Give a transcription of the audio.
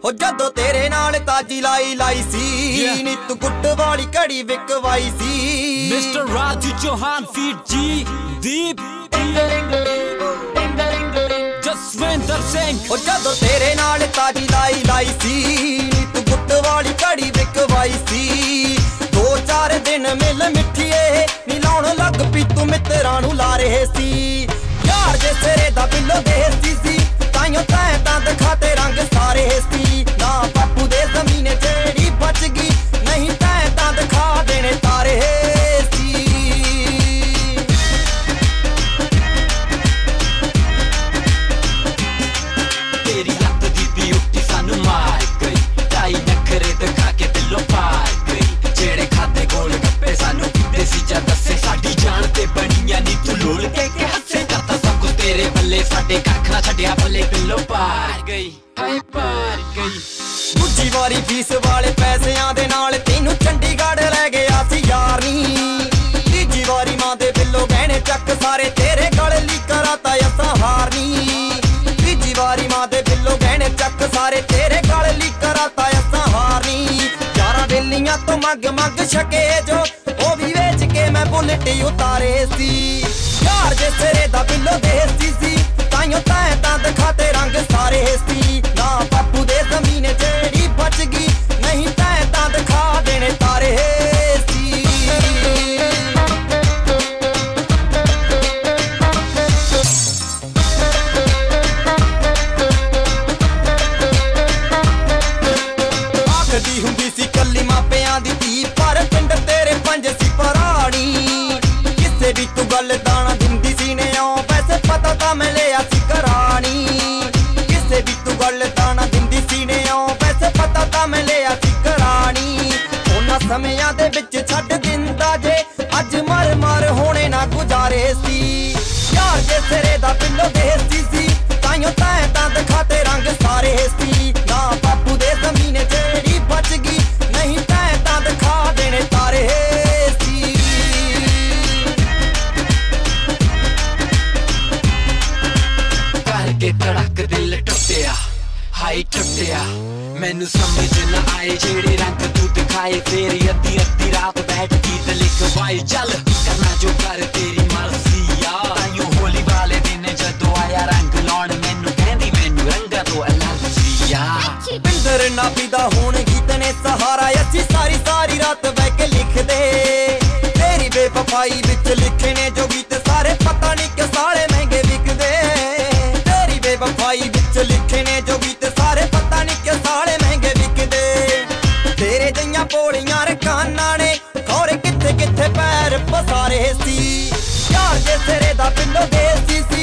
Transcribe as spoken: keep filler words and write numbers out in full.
हो जदों तेरे नाल ताजी लाई लाई सी yeah. नी तू गुट वाली घड़ी विकवाई सी mister Raju Chauhan feat G Deep Jaswinder Singh हो जदों तेरे नाल ताजी लाई लाई सी नी तू गुट वाली घड़ी विकवाई सी दो चार दिन मिल मिठिए नी लाउण लग पी तू मित्रां नूं ला रहे सी यार जे सिरे दा बिल्लो देसी सी ताइयों तैं तां दिखाते रंग सारे सी ना बापू दे ज़मीन जेड़ी बच गई नहीं तैं तां दिखा देने तारे सी तेरी लत दी ब्यूटी सानू मार गई ढाई नखरे दिखा के दिलों पार गई जेड़े खाते गोल गप्पे सानू देसी जा दसे साडी जान ते बनिया नी तू लोल के के हसे करता सब कुछ तेरे बल्ले साडे कख ना छड्डिया बल्ले दिलों पार गई हाय पार गई दूजी वारी फीस वाले पैसिਆਂ ਦੇ ਨਾਲ ਤੈਨੂੰ ਚੰਡੀਗੜ੍ਹ ਲੈ ਗਿਆ ਸੀ ਯਾਰ ਨੀ ਤੀਜੀ ਵਾਰੀ ਮਾਂ ਦੇ ਬਿੱਲੋ ਗਹਿਣੇ ਚੱਕ ਸਾਰੇ ਤੇਰੇ ਗਲ ਲਈ ਕਰਾਤਾ ਅਸਾਂ ਹਾਰ ਨੀ ਤੀਜੀ ਵਾਰੀ ਮਾਂ ਦੇ ਬਿੱਲੋ ਗਹਿਣੇ ਚੱਕ ਸਾਰੇ ਤੇਰੇ ਗਲ ਲਈ ਕਰਾਤਾ ਅਸਾਂ ਹਾਰ ਨੀ ਯਾਰਾਂ ਬੇਲੀਆਂ ਤੋਂ ਮੰਗ ਮੰਗ ਛਕੇ ਜੋ ਉਹ ਵੀ ਵੇਚ ਕੇ ਮੈਂ ਬੁਲਟ ਉਤਾਰੇ ਸੀ ਯਾਰ ਜੇ ਸਿਰੇ ਦਾ ਬਿੱਲੋ ਦੇਸੀ ਸੀ ਤਾਈਓ ਤੈਂ ਤਾਂ ਦਿਖਾਤੇ ਰੰਗ ਸਾਰੇ ਸੀ ਨਾ ਬਾਪੂ ਦੇ ਜ਼ਮੀਨ ਜਿਹੜੀ ਬਚ ਗਈ ਨਹੀਂ ਤੈਂ ਤਾਂ ਦਿਖਾ ਦੇਣੇ ਤਾਰੇ ਸੀ ਆਖਦੀ ਹੁੰਦੀ ਸੀ ਕੱਲੀ ਮਾਪਿਆਂ ਦੀ ਧੀ ਪਰ ਪਿੰਡ ਤੇਰੇ ਪੰਜ ਸੀ ਪਰਾਣੀ ਕਿਸੇ ਵੀ ਤੂੰ ਗੱਲ ਦਾਣਾ ਦਿੰਦੀ ਸੀ ਨੇ ਓ ਵੈਸੇ ਪਤਾ ਤਾਂ ਮੈਂ ਲਿਆ ਸੀ ਕਰਾਣੀ ਕਿਸੇ ਵੀ ਤੂੰ ਗੱਲ ਦਾਣਾ ਦਿੰਦੀ ਸੀ ਨੇ ਓ ਵੈਸੇ ਪਤਾ ਤਾਂ ਮੈਂ ਲਿਆ ਸੀ ਕਰਾਣੀ ਉਹਨਾਂ ਸਮਿਆਂ ਦੇ ਵਿੱਚ ਛੱਡ ਦਿੰਦਾ ਜੇ ਅੱਜ ਮਰ ਮਰ ਹੋਣੇ ਨਾ ਗੁਜ਼ਾਰੇ ਸੀ ਯਾਰ ਜੇ ਸਿਰੇ ਦਾ ਬਿੱਲੋ ਦੇਸੀ ਸੀ ਤਾਈਓ ਤੈਂ ਤਾਂ ਦਿਖਾਤੇ ਰੰਗ ਸਾਰੇ ਸੀ ਨਾ ਬਾਪੂ ਦੇ ਜ਼ਮੀਨ ਜਿਹੜੀ ਬਚ ਗਈ ਨਹੀਂ ਤੈਂ ਤਾਂ ਦਿਖਾ ਦੇਣੇ ਤਾਰੇ ਸੀ ਕਰਕੇ ਧੜਕ ਦਿਲ ਟੁੱਟਿਆ ਹਾਈ ਟੁੱਟਿਆ ਮੈਨੂੰ ਸਮਝ ਨਾ ਆਏ ਜਿਹੜੇ ਰੰਗ ਤੂੰ ਦਿਖਾਏ ਤੇਰੀ ਅੱਧੀ ਅੱਧੀ ਰਾਤ ਬੈਠ ਗੀਤ ਲਿਖਵਾਈ ਚੱਲ ਕਰਨਾ ਜੋ ਕਰ ਤੇਰੀ ਮਰਜ਼ੀ ਆ ਤਾਈਓ ਹੋਲੀ ਵਾਲੇ ਦਿਨ ਜਦੋਂ ਆਇਆ ਰੰਗ ਲਾਉਣ ਮੈਨੂੰ ਕਹਿੰਦੀ ਮੈਨੂੰ ਰੰਗਾਂ ਤੋਂ ਐਲਰਜੀ ਆ ਬਿੰਦਰ ਨਾ ਪੀਦਾ ਹੁਣ ਗੀਤ ਨੇ ਸਹਾਰਾ ਅਸੀਂ ਸਾਰੀ ਸਾਰੀ ਰਾਤ ਬਹਿ ਕੇ ਲਿਖਦੇ ਤੇਰੀ ਬੇਵਫਾਈ ਵਿੱਚ ਲਿਖੇ ਨੇ ਜੋ ਗੀਤ ਸਾਰੇ ਪਤਾ ਨਹੀਂ ਕਿ ਸਾਲੇ ਮਹਿੰਗੇ ਵਿਕਦੇ ਤੇਰੀ ਬੇਵਫਾਈ ਵਿੱਚ ਲਿਖੇ ਨੇ ਜੋ ਗੀਤ ਸਾਰੇ ਪਤਾ ਨਹੀਂ ਕਿ ਸਾਲੇ ਮਹਿੰਗੇ ਵਿਕਦੇ ਤੇਰੇ ਜਈਆਂ ਪੋਲੀਆਂ ਰਕਾਨਾਂ ਨੇ ਖੌਰੇ ਕਿੱਥੇ ਕਿੱਥੇ ਪੈਰ ਪਸਾਰੇ ਸੀ ਯਾਰ ਜੇ ਸਿਰੇ ਦਾ ਬਿੱਲੋ ਦੇਸੀ